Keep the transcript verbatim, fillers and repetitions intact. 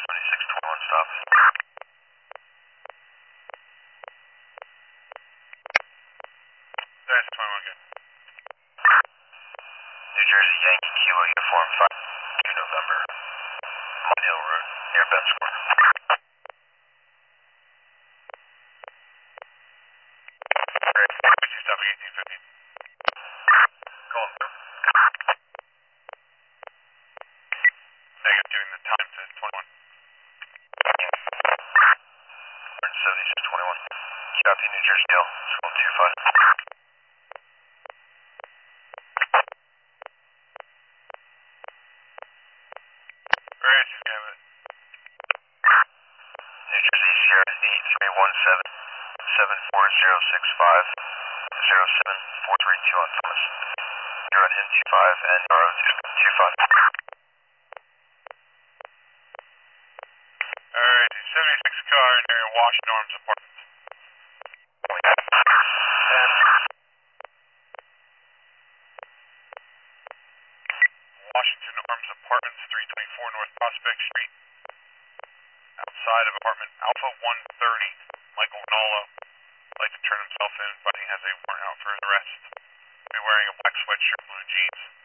seventy-six twenty-one stop. That's twenty-one, good. New Jersey Yankee Kilo Uniform five two November. Mine Hill Road, near Bend Square. Great. Which is stopping eighteen fifteen. Going through. Negative, giving the time to twenty-one. one seventy-six twenty-one. Copy, New Jersey Hill, one two five. Great, you have it. New Jersey Sierra eight three one seven seven four zero six five zero seven four three two on Thomas. You're on N two five and R O two five. Alright, seventy-six car near Wash Norm's apartment. Washington Arms Apartments, three twenty-four North Prospect Street. Outside of apartment Alpha one thirty, Michael Rinaldo. Like to turn himself in, but he has a warrant out for arrest. Be wearing a black sweatshirt, blue jeans.